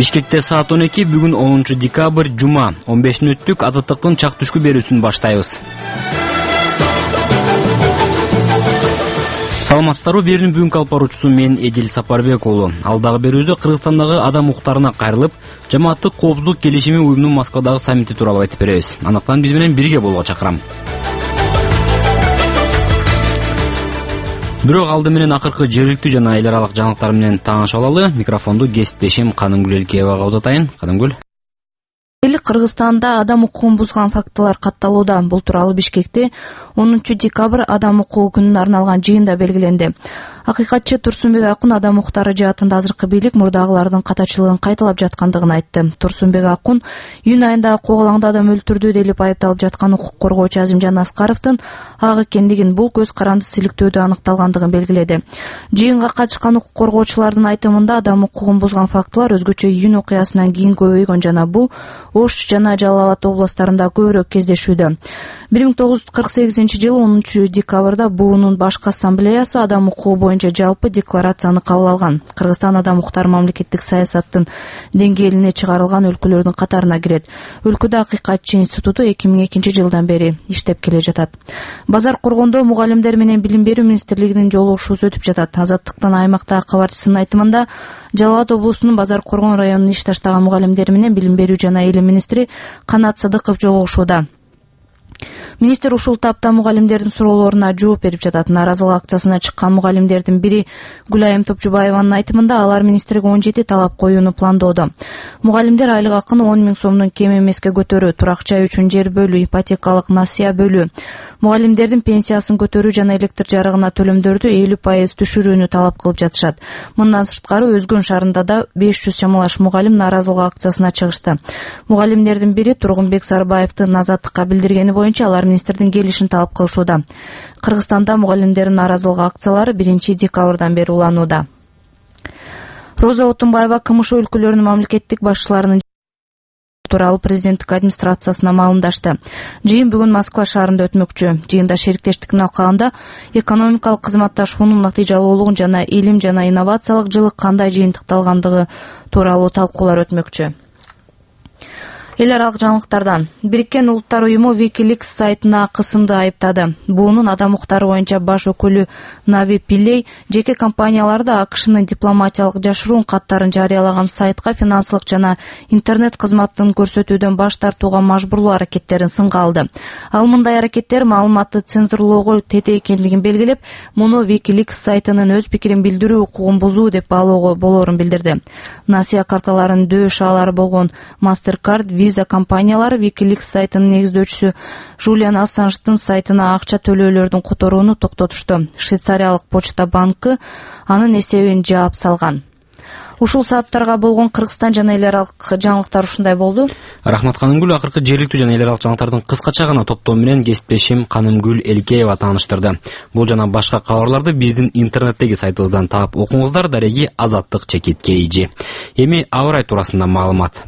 Бишкекте саат 12 бүгүн 10 декабрь жума 15 мүнөттүк азаттыктын чак түшкү берүүсүн баштайбыз. Саламатсыздарбы, берүүнүн бүгүнкү алып баруучусу мен Эдил Сапарбек уулу. Алдагы берүүбүздө Кыргызстандагы адам укуктарына кайрылып, жамааттык коопсуздук келишими уюмунун Москвадагы саммити тууралуу айтып беребиз. Андыктан биз менен бирге болууга чакырам. Бирок алды менен акыркы жергиликтүү жана эл аралык жаңылыктар менен таанышып алалы. Микрофонду кесиптешим Канымгүл Элкеевага узатайын. Канымгүл. Кыргызстанда адам укугун бузган фактылар катталууда. Бул тууралуу Бишкекте 10 декабрь адам укугу күнүнө арналган жыйында белгиленди. Акыйкатчы Турсунбек Акун адам укуктары жаатында азыркы бийлик мурдагылардын катачылыгын кайталап жаткандыгын айтты. Турсунбек Акун июнь айында Коголаңда адам өлтүрдү деп айыпталып жаткан укук коргоочу Азимжан Аскаровдун ак экендигин, бул көз карандысыз иликтөөдө аныкталгандыгын белгиледи. Жыйынга катышкан укук коргоочулардын айтымында адам укугун бузган фактылар өзгөчө июнь окуясынан кийин көбөйгөн жана бул Ош жана Жалал Абад областарында көбүрөөк кездешүүдө. 1948-жылы 10 декабрда БУнун башкы ассамблеясы адам укугу боюнча жалпы декларацияны кабыл алган. Кыргызстан адам укуктары мамлекеттик саясаттын деңгээлине чыгарылган өлкөлөрдүн катарына кирет. Өлкөдө Акыйкатчы институту 2002-жылдан бери иштеп келе жатат. Базар Коргондо мугалимдер менен Билим берүү министрлигинин жолугушуусу өтүп жатат. Азаттыктын аймактагы кабарчысынын айтымында, Жалал Абад облусунун Базар Коргон районунун иш таштаган мугалимдери менен Билим берүү жана Илим министри Канат Садыков жолугушууда. Министр ушул тапта мугалимдердин суроолоруна жооп берип жатат. Нааразылык акциясына чыккан мугалимдердин бири Гүлайым Топчубаеванын айтымында, алар министрге 17 талап коюуну пландоодо. Мугалимдер айлык акыны 10 000 сомдон кем эмеске көтөрүү, турак жай үчүн жер бөлүү, ипотекалык насыя бөлүү, мугалимдердин пенсиясын көтөрүү жана электр жарыгына төлөмдөрдү 50% түшүрүүнү талап кылып жатышат. Мындан сырткары Өзгөн шаарында да 500 чамалаш мугалим нааразылык акциясына чыгышты. Мугалимдердин бири Тургунбек Сарбаевдин азаттыкка билдиргени боюнча алар министрдин келишин талап кылышууда. Кыргызстанда мугалимдердин нааразылык акциялары 1 декабрдан бери уланууда. Роза Отунбаева КМШ өлкөлөрүнүн мамлекеттик башчыларынын тууралуу президенттик администрациясына маалымдашты. Жыйын бүгүн Москва шаарында өтмөкчү. Жыйында шериктештиктин алкагында экономикалык кызматташуунун натыйжалуулугун жана илим жана инновациялык жылы кандай жыйынтыкталгандыгы тууралуу талкуулар өтмөкчү. Эл аралык жаңылыктардан Бириккен Улуттар уюму Wikileaks сайтына кысымды айыптады. БУнун адам укуктары боюнча баш өкүлү Нави Пиллей жеке компанияларды АКШнын дипломатиялык жашыруун каттарын жарыялаган сайтка финансылык жана интернет кызматын көрсөтүүдөн баш тартууга мажбурлоо аракеттерин сынга алды. Ал мындай аракеттер маалыматты цензурлоого тете экендигин белгилеп, муну Wikileaks сайтынын өз пикирин билдирүү укугун бузуу деп баалоого болоорун билдирди. Насыя карталарынын дөө шаалары болгон Mastercard, Visa компаниялары Wikileaks сайтынын негиздөөчүсү Жулиан Ассанждын сайтына акча төлөөлөрдүн которууну токтотушту. Швейцариялык Почта банкы анын эсебин жаап салган. Ушул сааттарга болгон Кыргызстан жана эл аралык жаңылыктар ушундай болду. Рахмат Канымгүл. Акыркы жергиликтүү жана эл аралык жаңылыктардын кыскача гана топтому менен кесиптешим Канымгүл Элкеева тааныштырды. Бул жана башка кабарларды биздин интернеттеги сайтыбыздан таап окуңуздар. Дареги Азаттык _KG. Эми аба ырайы туурасында маалымат.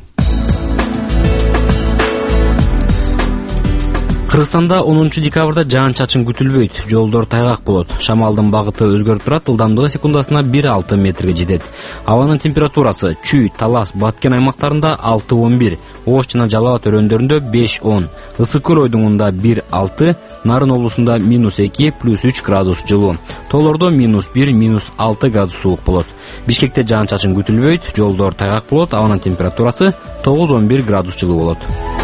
Кыргызстанда 10 декабрда жаан-чачын күтүлбөйт, жолдор тайгак болот. Шамалдын багыты өзгөрүп турат, ылдамдыгы секундасына 1-6 метрге жетет. Абанын температурасы Чүй, Талас, Баткен аймактарында 6-11, Ош жана Жалал Абад өрөөндөрүндө 5-10, Ысык-Көл ойдуңунда 1-6, Нарын облусунда -2 +3 градус жылуу. Тоолордо -1 -6 градус суук болот. Бишкекте жаан-чачын күтүлбөйт, жолдор тайгак болот, абанын температурасы 9-11 градус жылуу болот.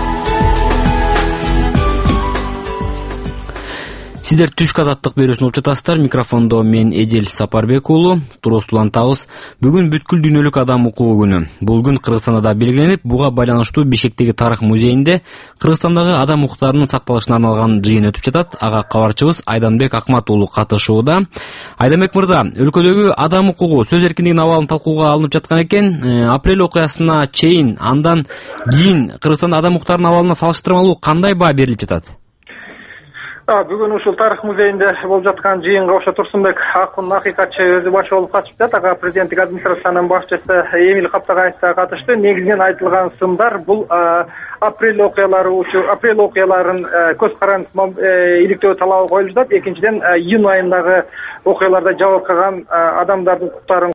Сиздер түшкү азаттык берүүсүн угуп жатасыздар. Микрофондо мен Эдил Сапарбек уулу. Туруктуу улантабыз. Бүгүн бүткүл дүйнөлүк адам укугу күнү. Бул күн Кыргызстанда да белгиленип, буга байланыштуу Бишкектеги тарых музейинде Кыргызстандагы адам укуктарынын сакталышына арналган жыйын өтүп жатат. Ага кабарчыбыз Айданбек Акмат уулу катышууда. Айданбек мырза, өлкөдөгү адам укугу, сөз эркиндигинин абалын талкууга алынып жаткан экен. Апрель окуясына чейин, андан кийин Кыргызстанда адам укуктарынын абалына салыштырмалуу кандай баа берилип жатат? Бүгүн ушул тарых музейинде болуп жаткан жыйынга ошо Турсунбек Акун акыйкатчы өзү баш болуп катышып жатат. Ага президенттик администрациянын башчысы Эмил Каптагаев да катышты. Негизинен айтылган сындар бул апрель окуяларын көз карандысыз иликтөө талабы коюлуп жатат. Экинчиден июнь айындагы окуяларда жабыркаган адамдардын укуктарын